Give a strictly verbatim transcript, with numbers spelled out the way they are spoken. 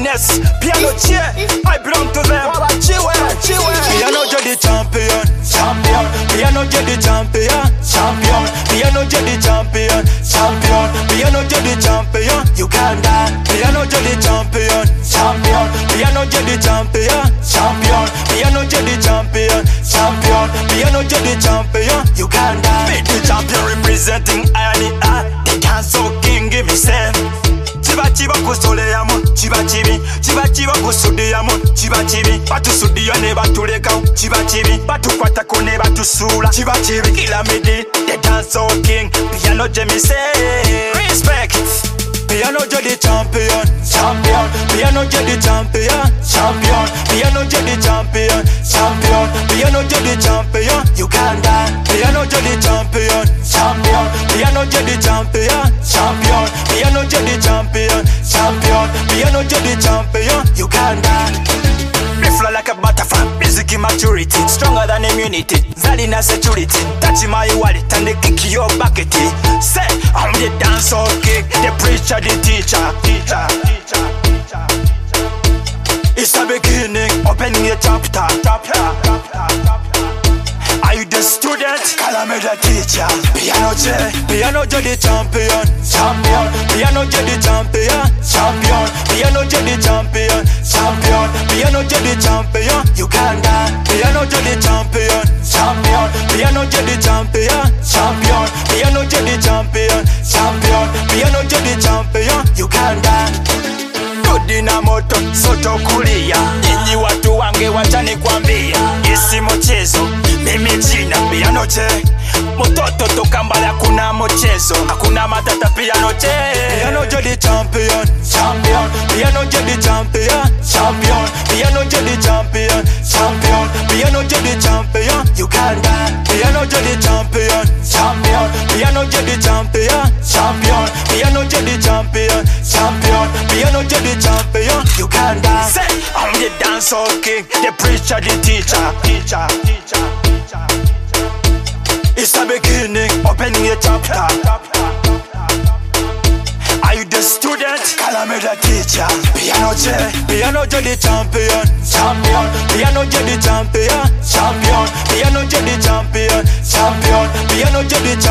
finesse, piano chair, I belong to them. Piano Jedi champion, champion. Piano Jedi champion, champion. Piano Jedi champion, champion. Piano Jedi champion, Uganda. Piano Jedi champion, champion. Piano Jedi champion, champion. Piano Jedi champion, champion. Piano Jedi champion, Uganda. Me the champion representing I and I. The dancehall king give me same. Chiba chiba kusoleyamu, chiba chibi. Chiba chiba kusudiyamu, chiba chibi. Batusudiya ne batuleka, chiba chibi. Batukwatako ne batusula, chiba chibi. Kila midi, the dancehall king. Piano Jedi say respect. Piano Jedi champion, champion. Piano Jedi champion, champion. Piano Jedi champion, champion. Piano Jedi champion, Uganda. Piano Jedi champion, champion. Piano Jedi champion, champion. Piano Jedi champion, champion. Piano Jedi champion, Uganda. Me fly like a butterfly, music maturity, stronger than immunity. Zalina security, touch my wallet and they kick your bucket. Say, I'm the dancehall king, the preacher, the teacher, teacher, teacher, teacher. It's a beginning, opening a chapter, chapter, chapter, chapter. Are you the student? Call me the teacher. Piano J, Piano Jedi champion, champion. Piano Jedi champion, champion. Piano Jedi champion, champion. Piano Jedi champion, Uganda. Piano Jedi champion, champion. Piano Jedi champion, champion. Piano Jedi champion, champion. Piano Jedi champion, Uganda. Dina moto soto kulia, nyinyi watu wange wachani kwambia, isi mchezo mimi jina Piano J. Mototo toka mbali hakuna mchezo, hakuna matata Piano J. Piano Jedi champion, champion. Piano Jedi champion, champion. Piano Jedi champion, champion. Piano Jedi champion, Uganda. Piano Jedi champion, champion. Piano Jedi champion, champion. Piano Jedi champion, champion. Piano Jedi champion, Uganda. Say, I'm the dancehall king, the preacher, the teacher, teacher, teacher, teacher. It's a beginning, opening a chapter. Are you the student? Call me the teacher. Piano J, Piano Jedi champion, champion. Piano Jedi champion, champion. Piano Jedi champion, champion. Piano Jedi champion.